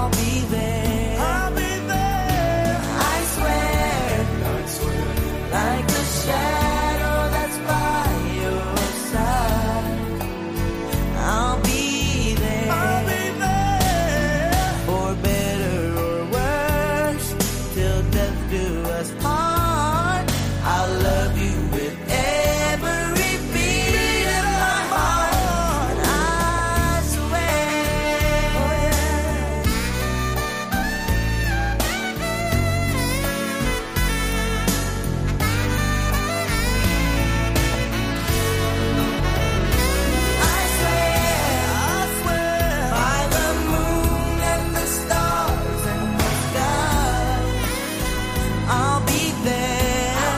I'll be there. I'll be there. I swear, like the shadow that's by your side. I'll be there. I'll be there. For better or worse, till death do us part. I'll love you with every beat of my heart. I swear. Oh, yeah. I swear by the moon and the stars and the sky, I'll be there.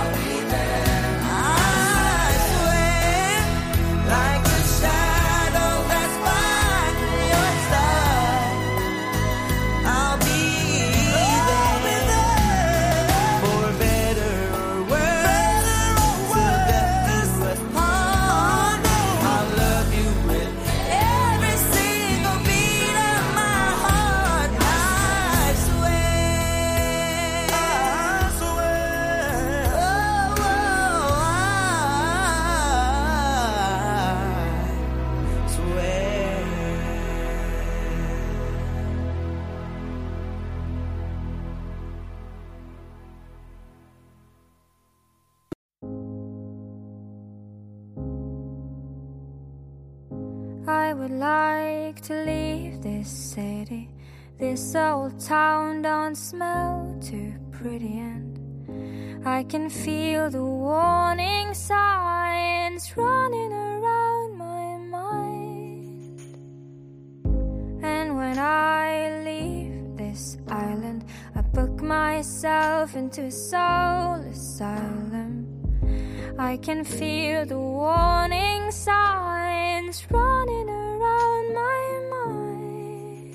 I swear, like the shadow that's by your side, I'll be there. For better or worse, till death do us part. I'll love you with every single beat of my heart. I swear. I swear. Oh, I swear. I would like to leave this city. This old town don't smell too pretty, and I can feel the warning signs running around my mind. And when I leave this island, I book myself into a soul asylum. I can feel the warning signs running around my mind.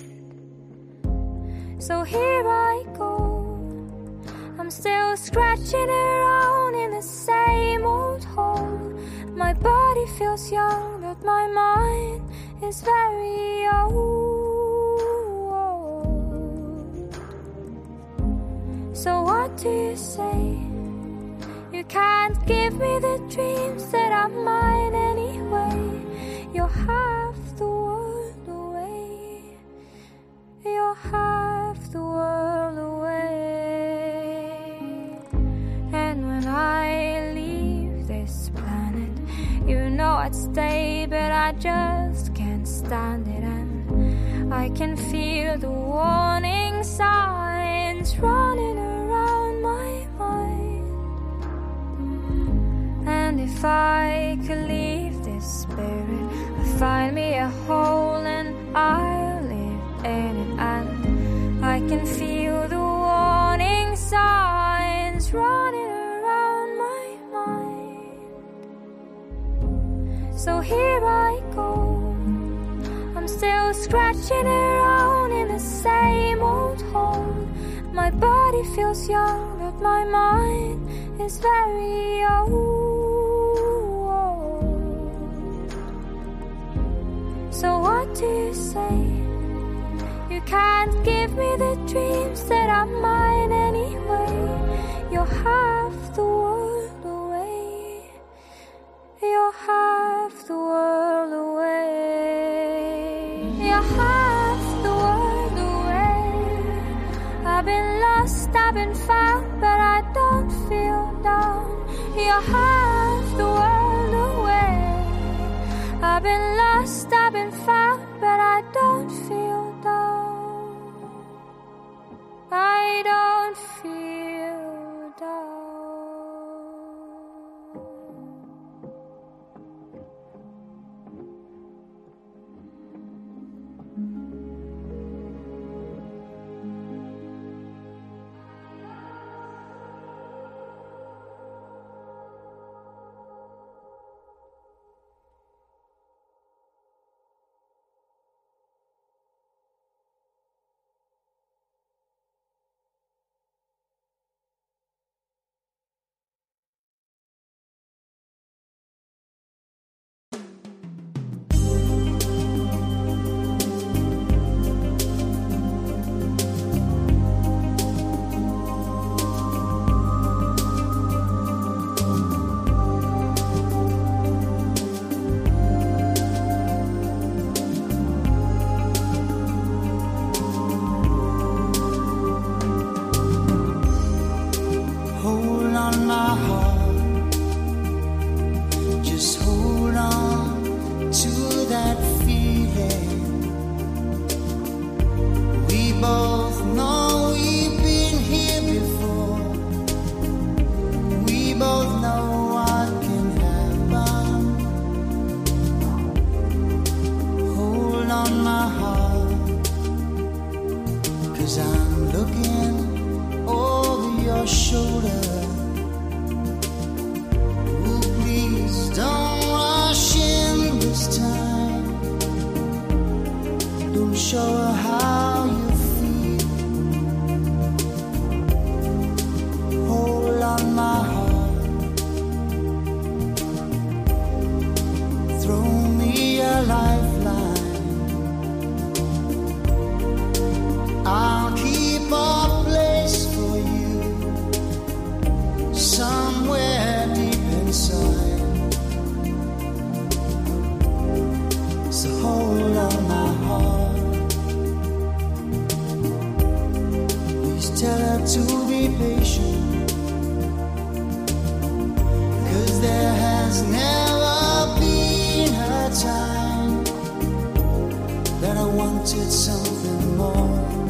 So here I go, I'm still scratching around in the same old hole. My body feels young, but my mind is very old. So what do you say? You can't give me the dreams that are mine anyway. You're half the world away. You're half the world away. And when I leave this planet, you know I'd stay, but I just can't stand it. And I can feel the warning signs running around my mind. And if I could leave this spirit, I'd find me a hole and I'll live in it. And I can feel the warning signs running around my mind. So here I go, I'm still scratching around in the same old hole. My body feels young, but my mind is very old. So what do you say? You can't give me the dreams that are mine anyway. You're half the world away. You're half the world away. You're half the world away. I've been lost, I've been found, but I don't feel down. You're half the world away. I've been lost, I've been found, but I don't feel down. I don't feel down. 'cause I'm looking over your shoulder. Ooh, please don't rush in this time. Don't show her how you feel. Hold on my heart. Throw me a lifeline. I'll keep a place for you somewhere deep inside. So hold on my heart. Please tell her to be patient, 'cause there has never been a time that I wanted something more.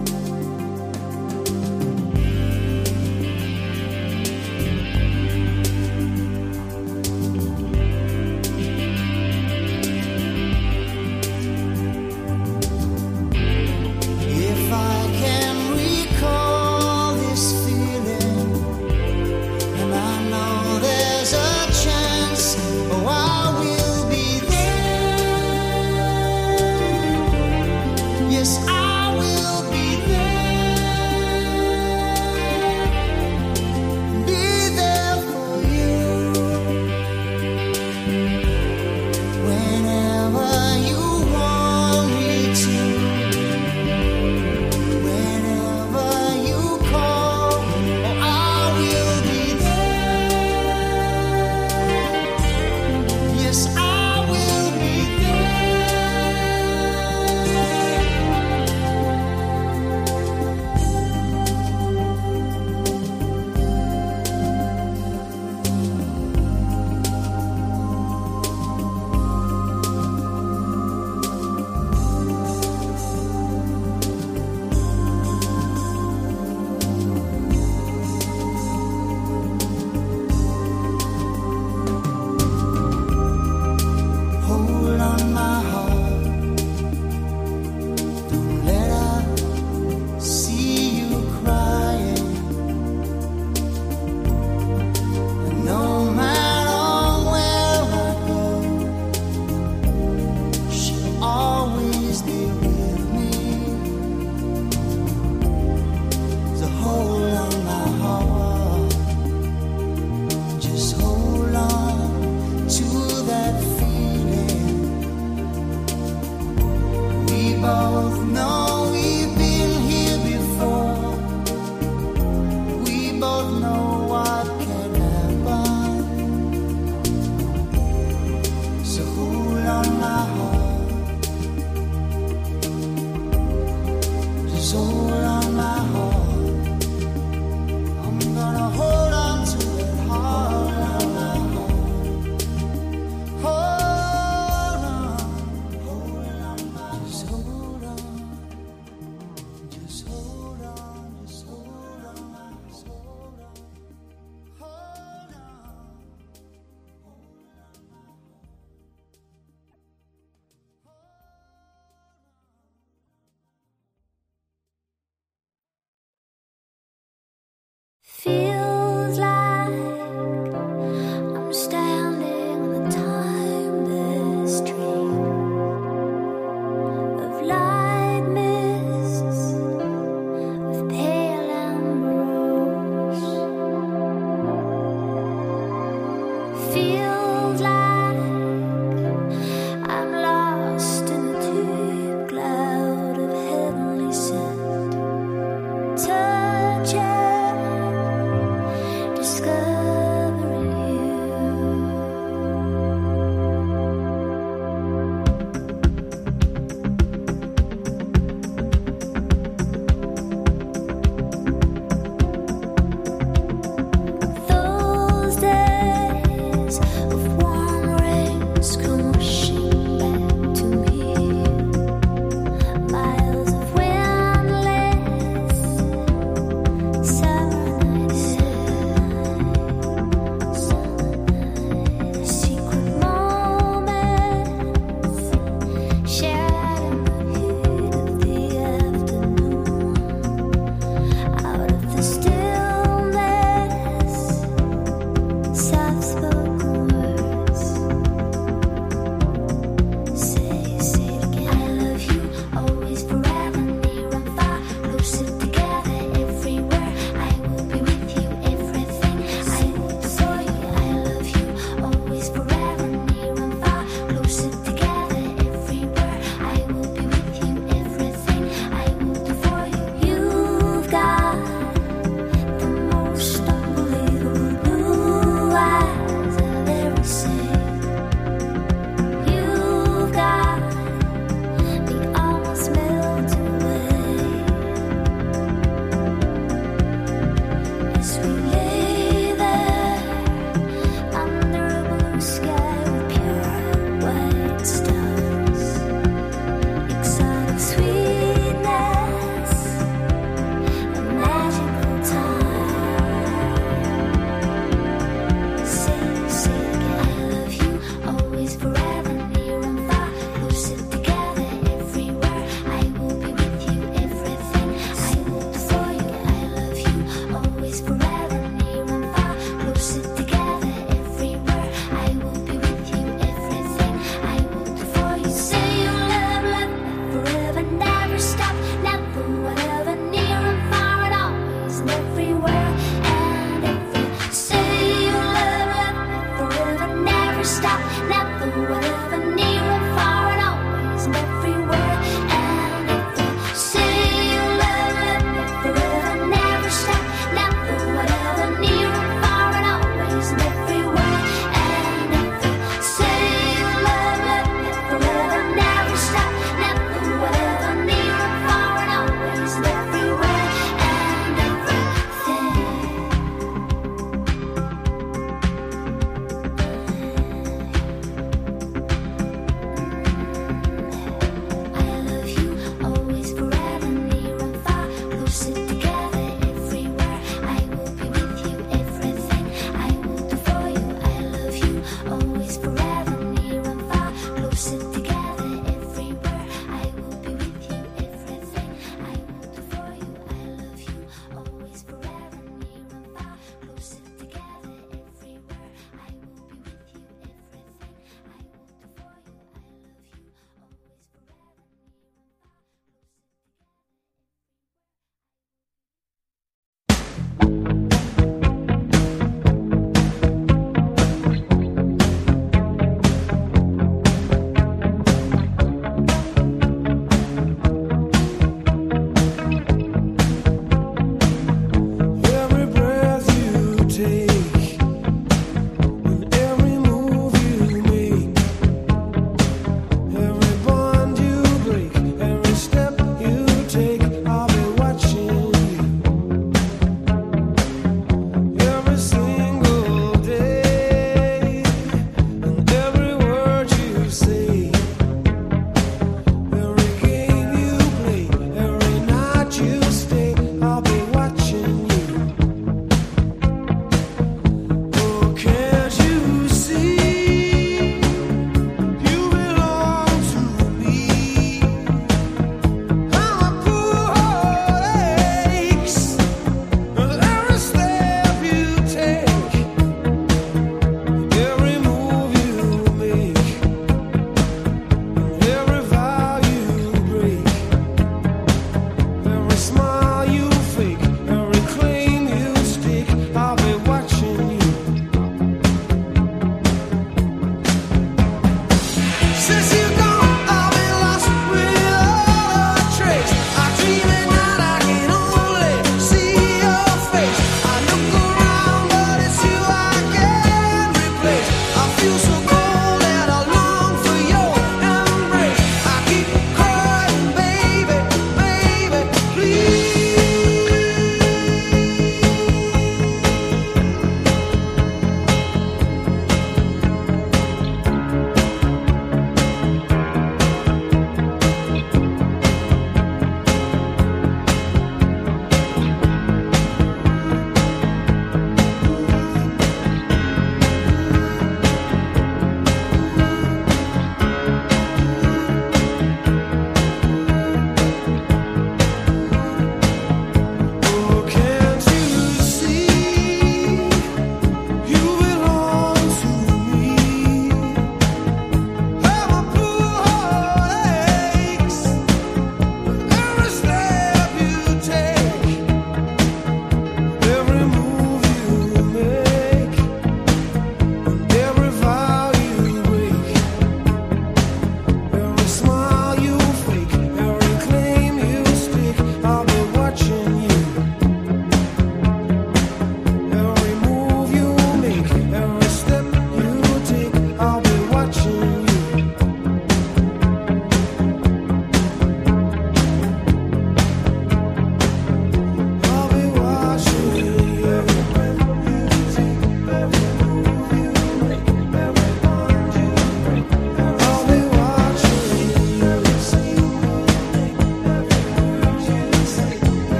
If I can recall this feeling, and I know there's a chance, oh, I will be there. Yes, I will be there. Be there for you whenever you want me to. Whenever you call, oh, I will be there. Yes, I will be hold on my heart. Don't let her see you crying. And no matter where I go, she'll always be with me. So hold on my heart. Just hold on to that feeling. We both know we've been here before. We both know what can happen. So hold on my heart. Just hold on my heart. I'm gonna hold on to it hard. On my heart. Hold on, hold on, just hold on, just hold on, just hold on, just hold on, hold on.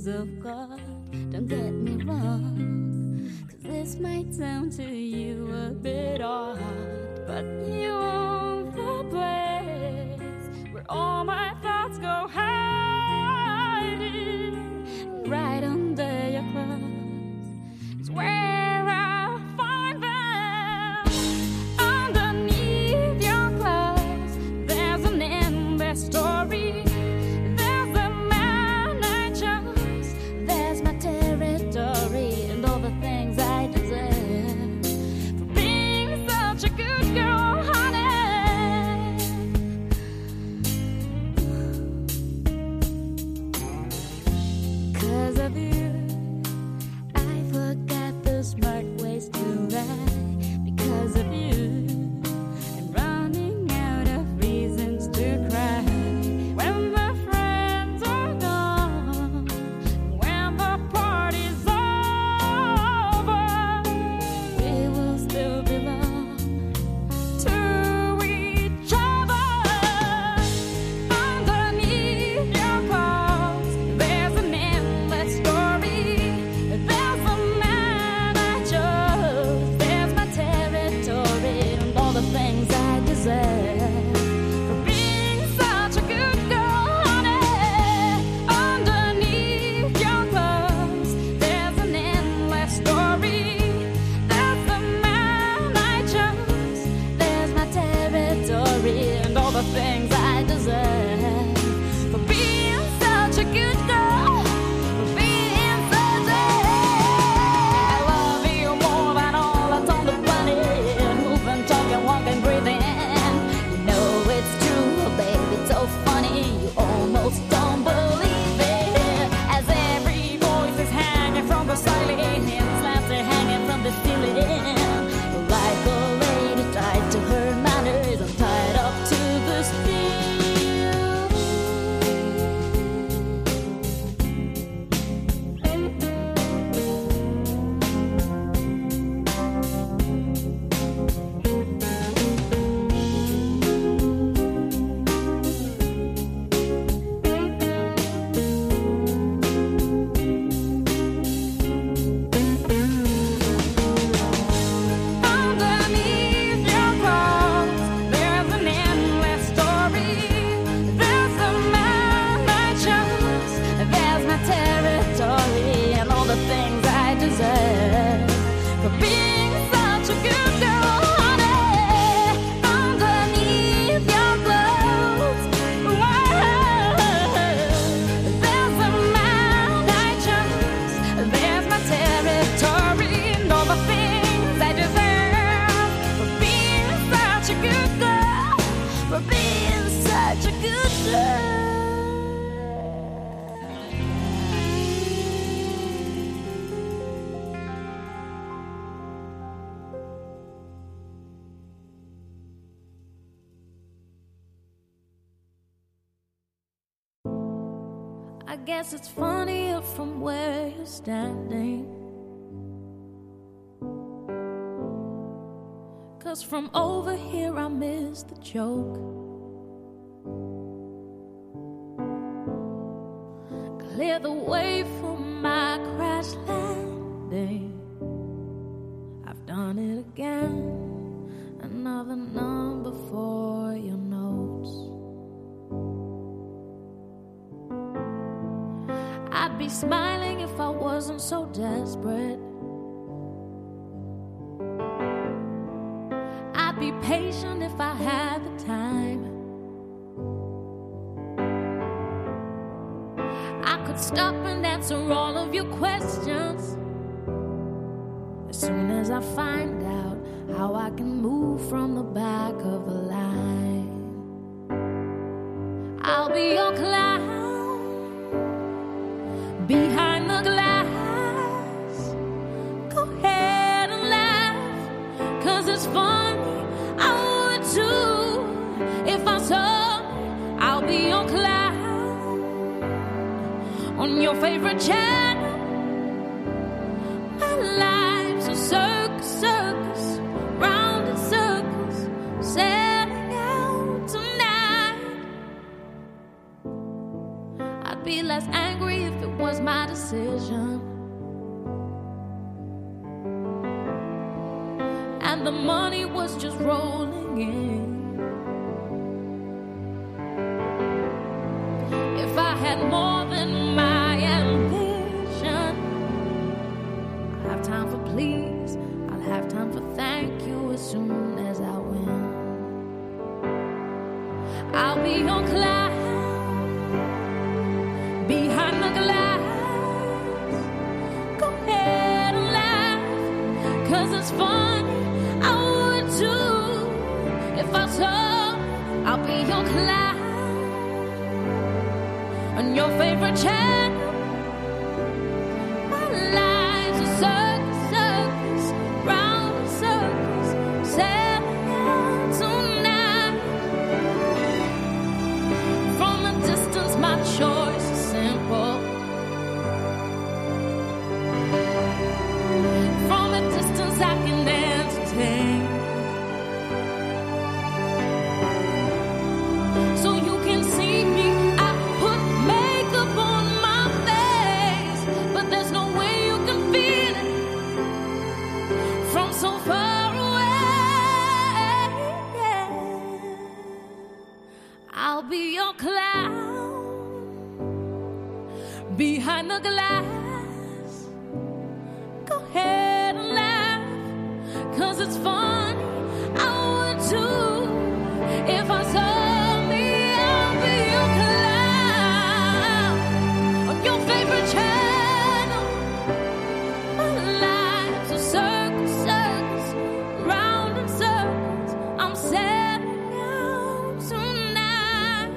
things of God. Don't get me wrong, 'cause this might sound to you a bit odd, but you own the place where all my thoughts go hiding. Right under your clothes is where I find them. Underneath your clothes, there's an endless story. There's a man I chose, there's my territory, and all the things I deserve for being such a good girl, honey. 'Cause of you, I forgot the smart ways to lie. Because of you, I'm running out of reasons to cry. When the friends are gone, when the party's over, we will still belong to each other. Underneath your clothes, there's an endless story. There's a man I chose, there's my territory, and all the things I deserve for being such a good girl, honey. Underneath your clothes, there's an endless story. There's the man I chose, there's my territory, and all the things I deserve for being such a good girl, for being such a... I love you more than all that's on the planet. Moving, talking, walking, breathing. You know it's true, baby, it's so funny. You almost don't believe it. As every voice is hanging from the ceiling, slabs are hanging from the ceiling. Like a lady tied to her manners, I'm tied up to the steel. Underneath your clothes, there's an endless story. There's a man I chose, there's my territory, and all the things I deserve for being such a good girl, honey. Underneath your clothes, there's a man I chose, there's my territory, and all the things I deserve for being such a good girl, for being such a good girl. I guess it's funnier from where you're standing, 'cause from over here I miss the joke. Clear the way for my crash landing. I've done it again. Another number for your notes. I'd be smiling if I wasn't so desperate. I'd be patient if I had the time. I could stop and answer all of your questions as soon as I find out how I can move from the back of the line. I'll be your clown behind the glass. Go ahead and laugh, 'cause it's funny, I would too. If I saw me, I'll be your clown on your favorite channel. My life's a circus, circus, round in circles, setting out tonight. I'd be less angry if it was my decision. and the money was just rolling in. If I had more than my ambition, I'll have time for please, I'll have time for thank you as soon as I win. I'll be on cloud behind the glass. Go ahead and laugh, 'cause it's fun. I would too if I told. I'll be your cloud on your favorite channel. My life's a circus, circus, round in circles, sailing out tonight. From a distance, my choice is simple. From a distance, I can entertain. So you can see me. I put makeup on my face, but there's no way you can feel it from so far away. I'll be your clown behind the glass. Go ahead and laugh, 'cause it's fun. I would too if I saw me. I'll be your clown on your favorite channel. My life's a circus, circus, round in circles. I'm setting out tonight.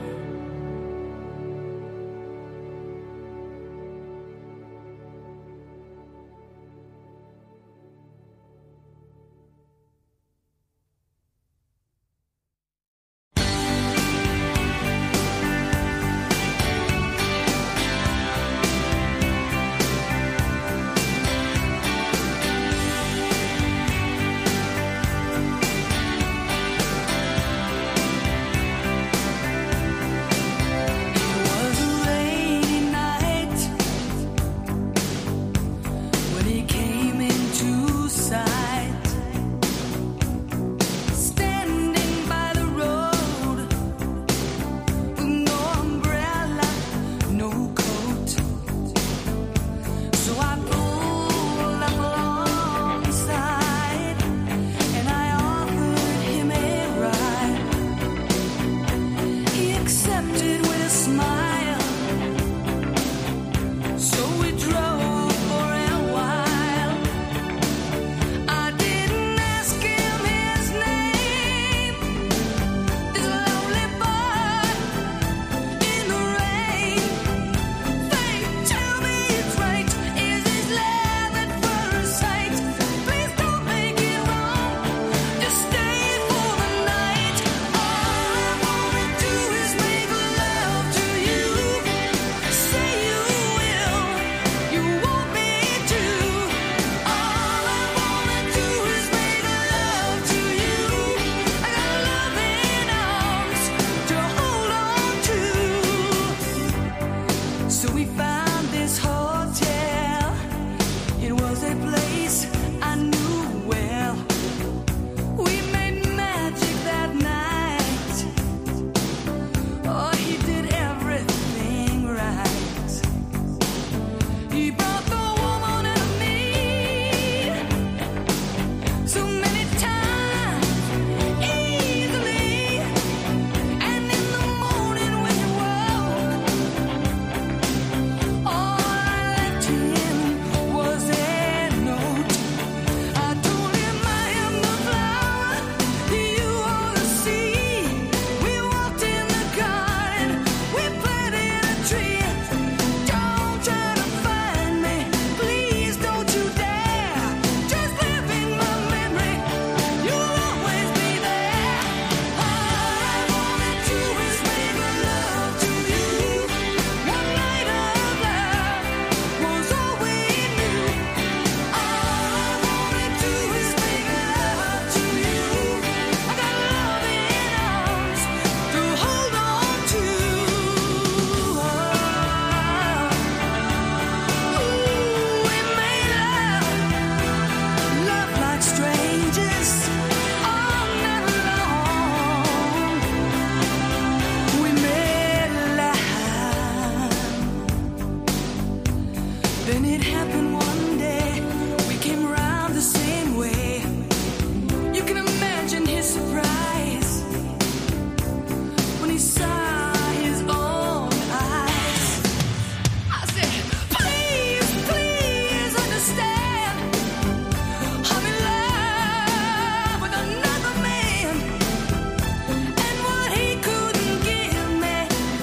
Then it happened one day, we came around the same way. You can imagine his surprise when he saw his own eyes. I said, please, please understand, I'm in love with another man, and what he couldn't give me,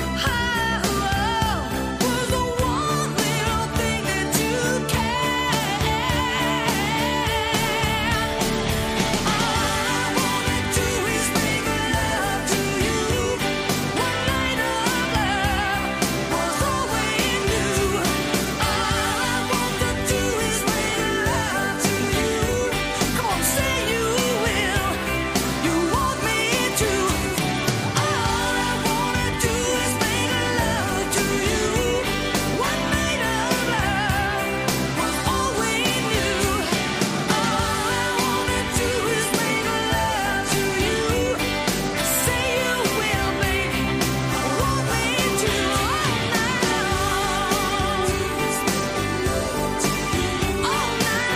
was the one little thing that you can. All I wanna do is make love to you. One night of love was all we knew. All I want to do is make love to you. Come on, say you will. You want me to. All I wanna do is make love to you. One night of love was all we knew. All I wanna do is make love to you. Say you will, baby. Want me to. All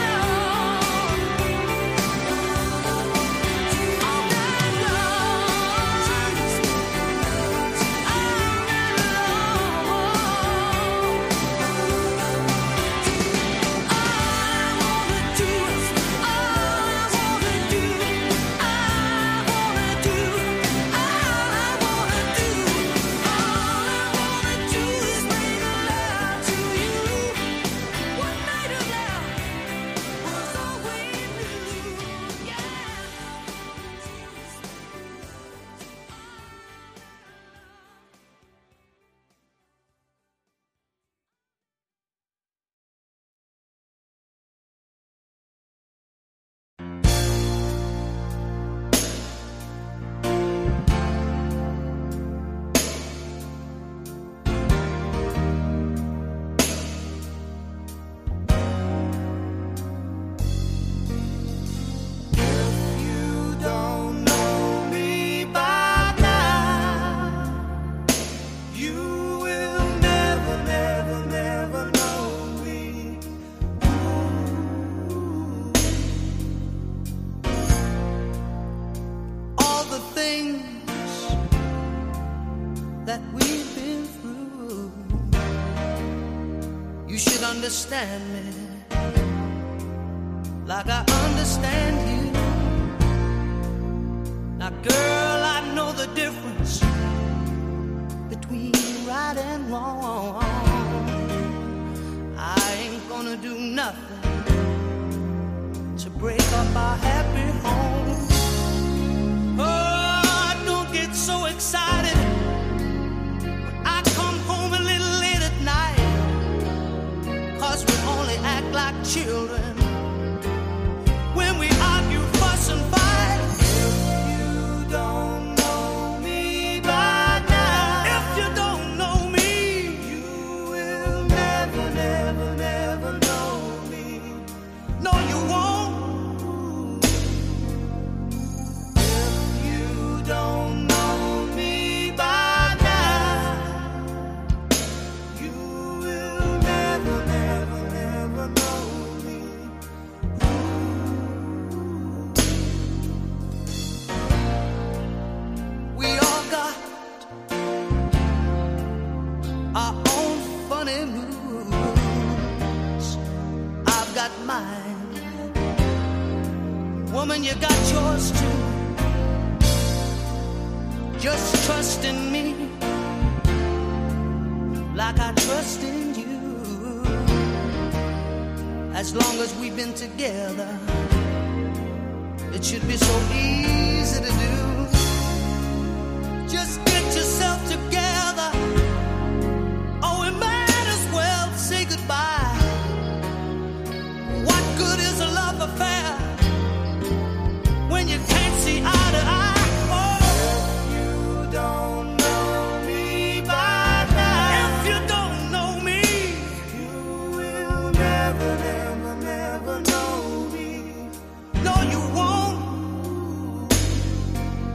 the things that we've been through, you should understand me like I understand you. Now, girl, I know the difference between right and wrong. I ain't gonna do nothing to break up our happy home. Oh, don't get so excited when I come home a little late at night, 'cause we only act like children when we argue, fuss and fight. If you don't know me by now, if you don't know me, you will never, never, never know me. No, you won't. Don't know me by now, you will never, never, never know me. We all got our own funny moods. I've got mine. Woman, you got yours too. Just trust in me like I trust in you. As long as we've been together, it should be so easy to do. Just get yourself together. Oh, we might as well say goodbye. What good is a love affair when you can't see eye to eye? Don't know me by now. If you don't know me, you will never, never, never know me. No, you won't.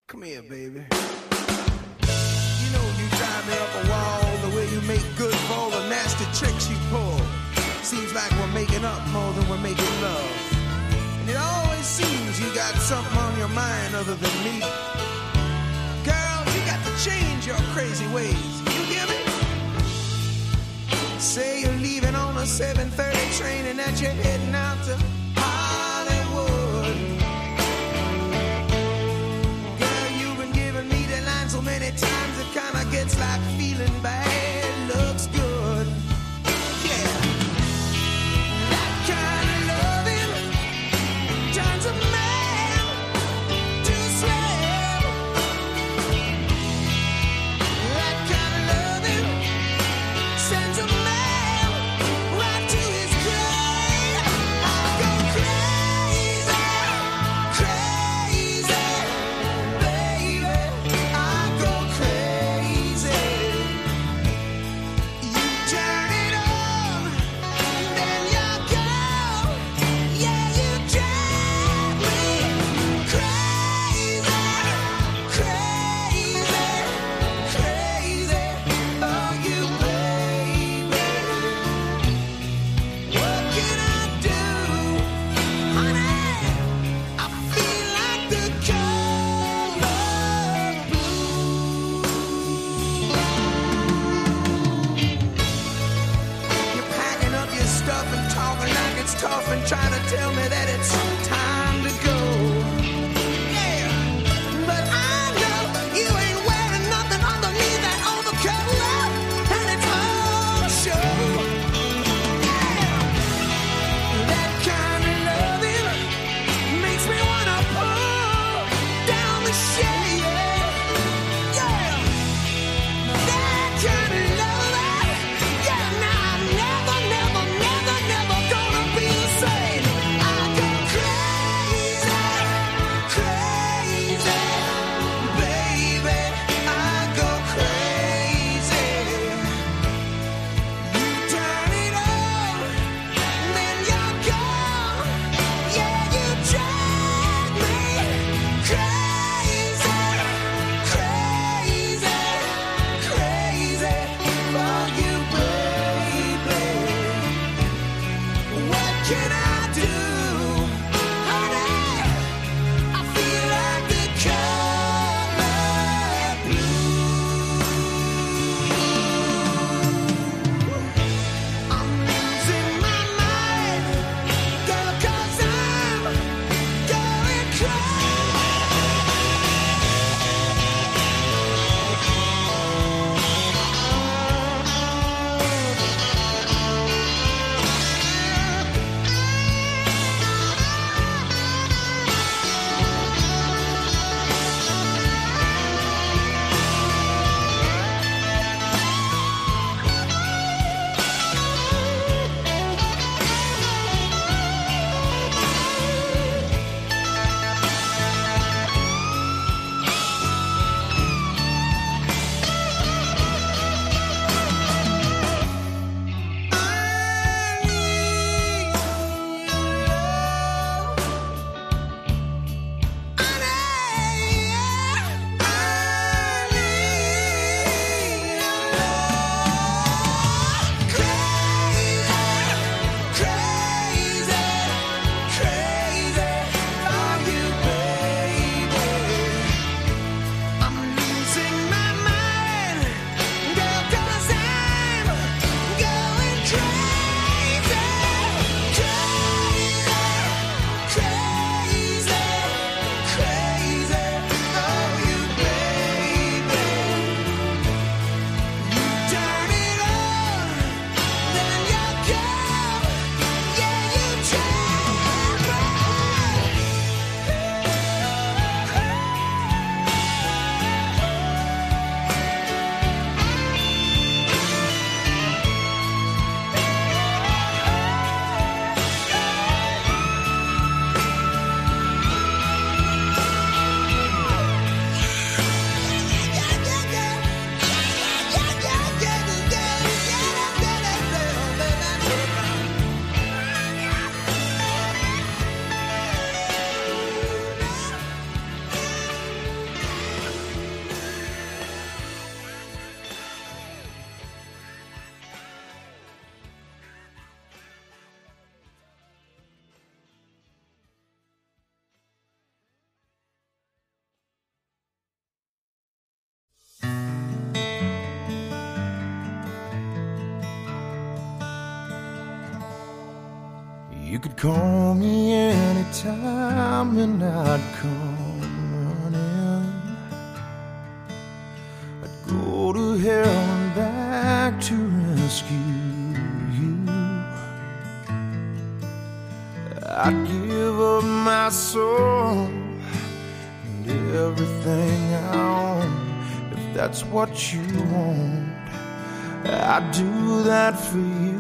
Come here, baby. You know you drive me up a wall the way you make good for all the nasty tricks you pull. Seems like we're making up more than we're making love. And it always seems you got something on your mind other than me. Girl, you got to change your crazy ways. You hear me? Say you're leaving on a 7:30 train and that you're heading out to Hollywood. Girl, you've been giving me the line so many times it kinda gets like feeling bad looks good. Yeah. That kind of loving turns a man to a slave. That kind of loving sends a man right to his grave. I go crazy, crazy, baby. I go crazy. You turn it on, then you're gone. Yeah, you drive me crazy, crazy, crazy. Oh, you baby. What can I do, honey? I feel like the color blue. You're packing up your stuff and talking like it's tough and trying to tell me that it's time to go. Yeah, but I know you ain't wearing nothing underneath that overcoat, and it's all show. Yeah, that kind of loving makes me wanna pull down the shade. Yeah, that kind of loving. Yeah, now I'm never, never, never, never gonna be the same. I go crazy, crazy, baby. I go crazy. You turn it on, then you're gone. Yeah, you drive me crazy, crazy, crazy for you, baby. What can I do, honey? I feel like the color blue. I'm losing my mind, girl, 'cause I'm going crazy. You could call me anytime and I'd come running. I'd go to hell and back to rescue you. I'd give up my soul and everything I own. If that's what you want, I'd do that for you.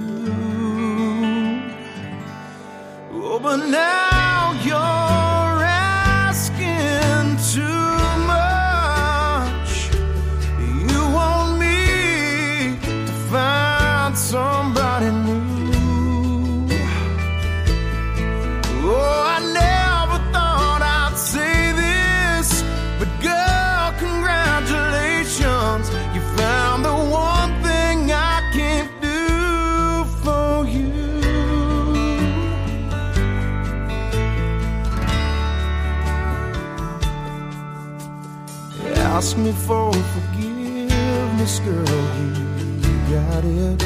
Oh, but now you're asking too much. You want me to find somebody new. Oh, I never thought I'd say this, but girl, congratulations. You found the one thing I can't do for you. Ask me for forgiveness, girl, you got it.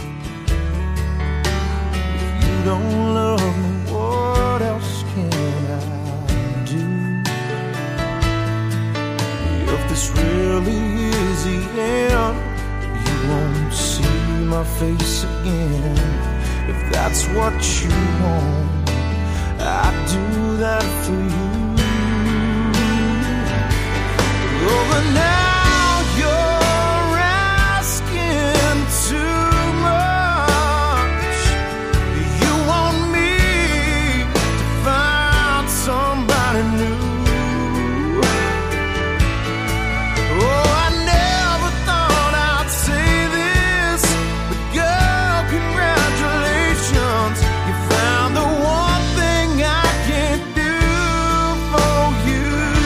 If you don't love me, what else can I do? If this really is the end, you won't see my face again. If that's what you want, I'd do that for you. Oh, but now you're asking too much. You want me to find somebody new. Oh, I never thought I'd say this, but girl, congratulations. You found the one thing I can't do for you.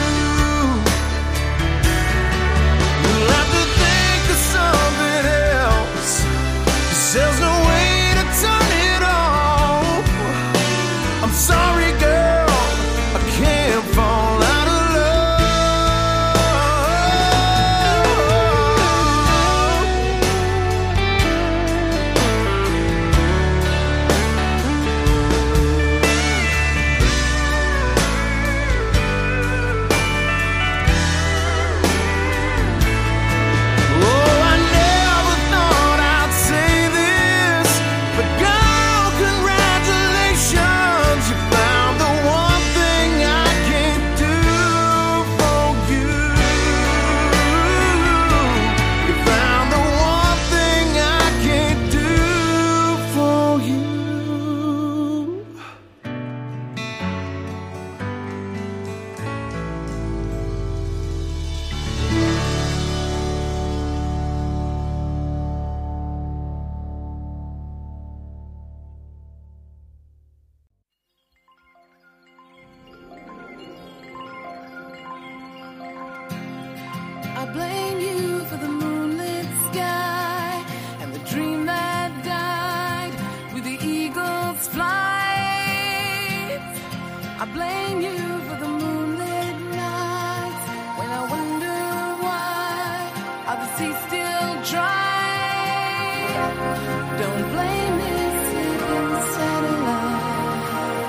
There's no way to turn it off. I'm sorry, girl, I can't fall out of I blame you for the moonlit sky and the dream that died with the eagle's flight. I blame you for the moonlit nights when I wonder why are the seas still dry. Don't blame this sleeping satellite.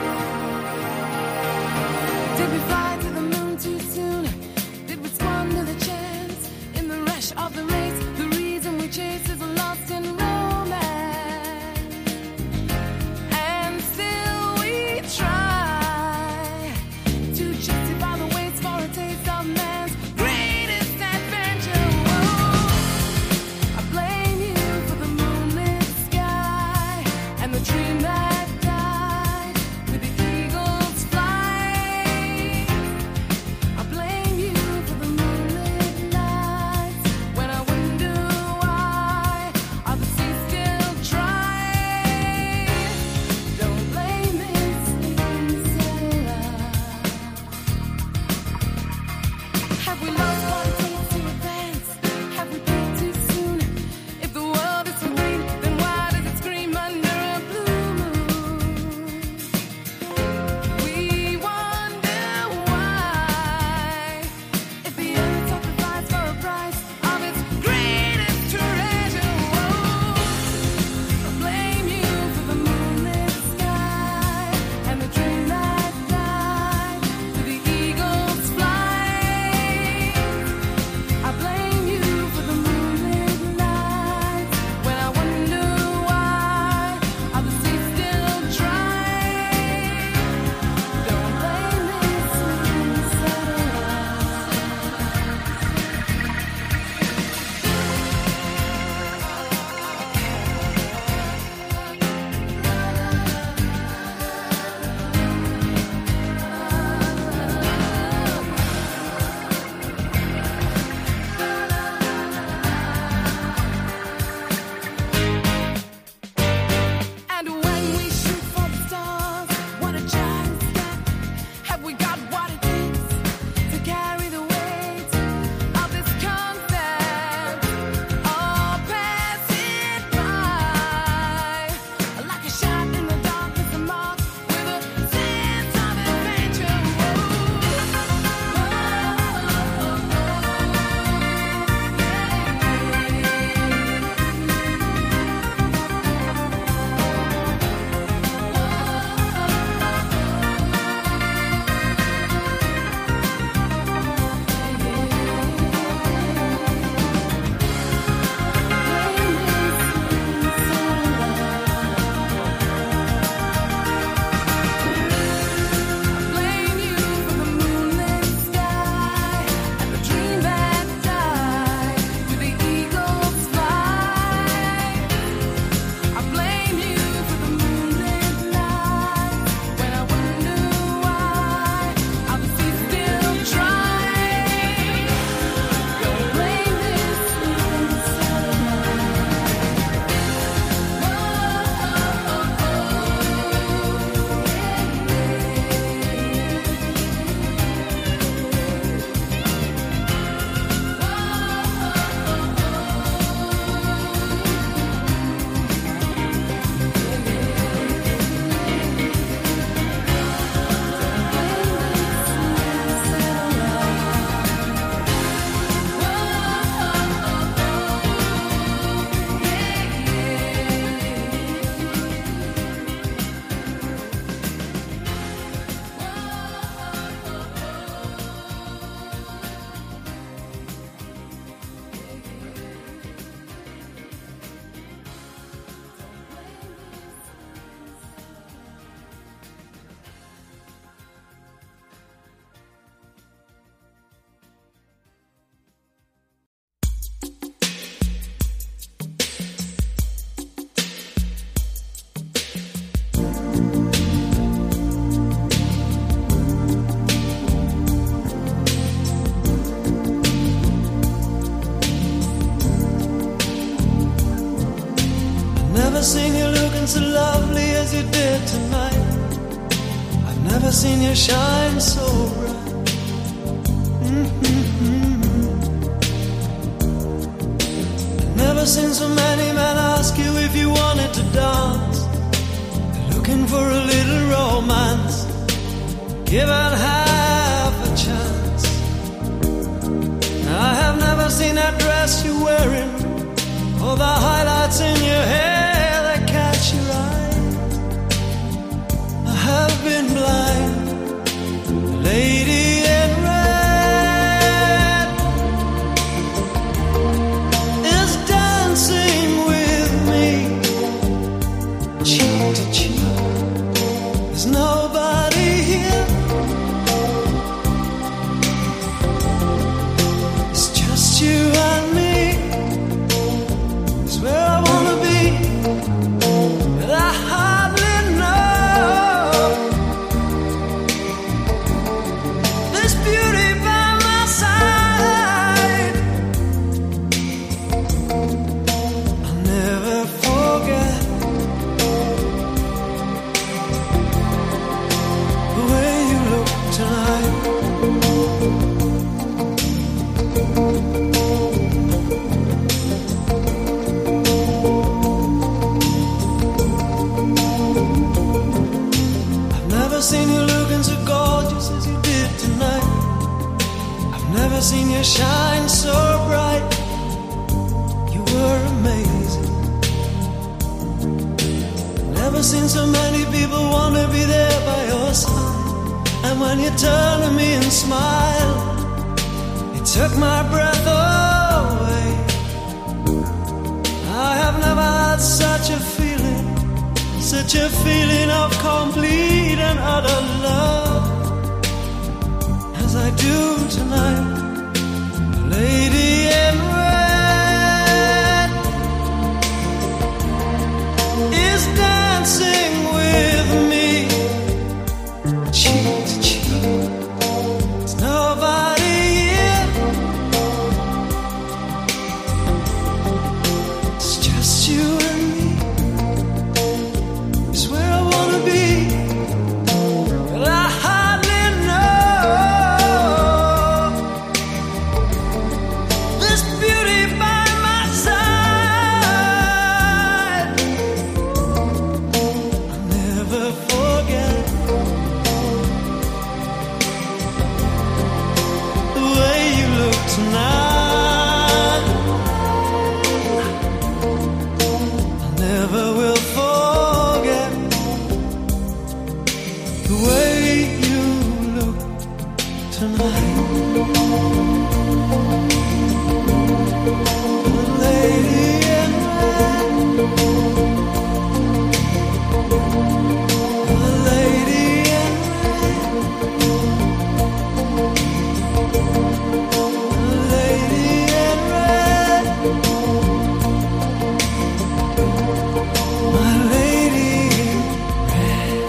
Did we fly to the moon too soon? Did we squander the chance in the rush of the race? The reason we chase is lost in romance, and still we try to justify the waste for a taste of man's greatest adventure. Whoa. I blame you for the moonlit sky and the dream that died with the eagle's flight. I blame you for the moonlit nights when I wonder why are the seas still dry. Don't blame this sleeping satellite. Have we lost what it takes to advance? Have we peaked too soon? If the world is so green, then why does it scream under a blue moon? Never seen you shine so bright. Never seen so many men ask you if you wanted to dance. Looking for a little romance, give it half a chance. I have never seen that dress you're wearing, or the highlights in your hair that catch your eye. I have been blind, lady in red is dancing with me, cheek to cheek. There's nobody here, it's just you and me. It's where I wanna be, but I hardly know this beauty by my side. I'll never forget the way you look tonight. I've never seen you looking so gorgeous as you did tonight. I've never seen you shine so bright. You were amazing. Never seen so many people want to be there by your side. And when you turned to me and smiled, it took my breath away. I have never had such a feeling, such a feeling of complete and utter love as I do tonight. Lady in red is dancing with me, cheek to cheek. There's nobody here, it's just you and me. It's where I wanna be, but I hardly know this beauty by my side. I'll never forget the way you look tonight. I never will forget the way you look tonight. The lady in red, the lady in red, the lady in red, my lady in red.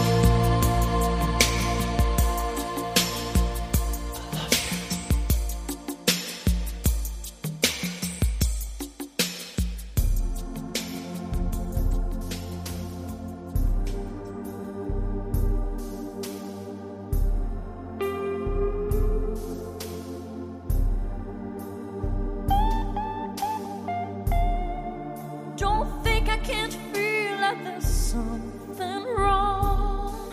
Don't think I can't feel that there's something wrong.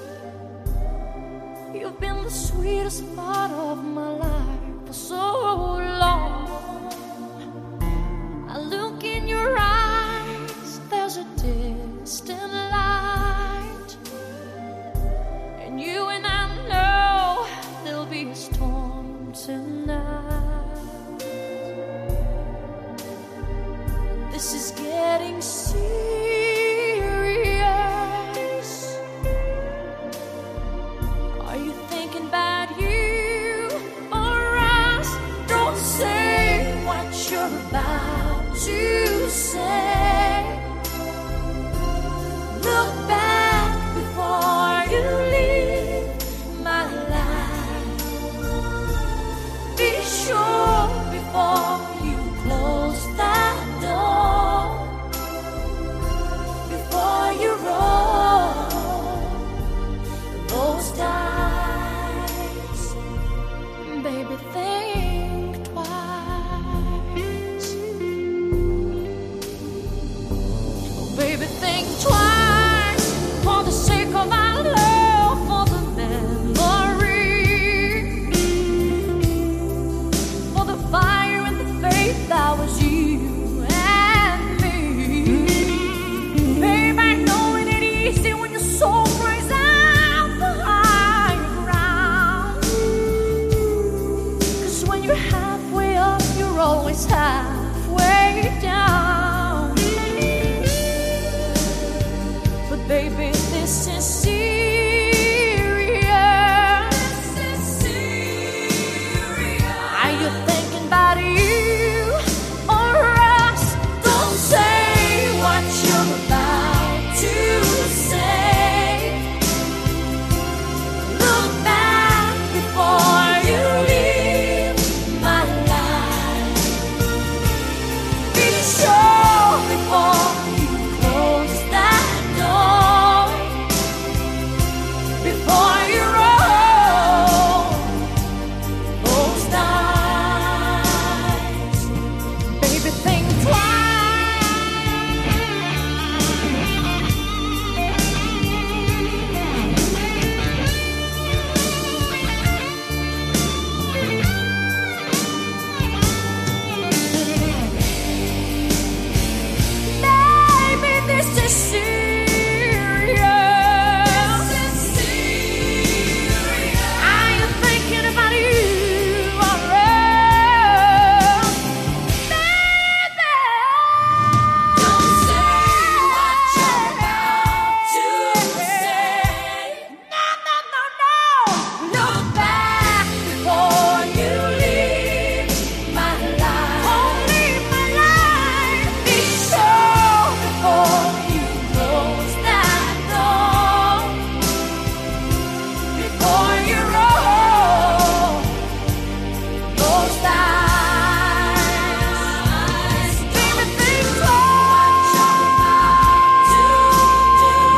You've been the sweetest part of my life for so long. I look in your eyes, there's a distant light, and you and I know there'll be a storm tonight. This is getting serious. Are you thinking about you? Baby, this is serious.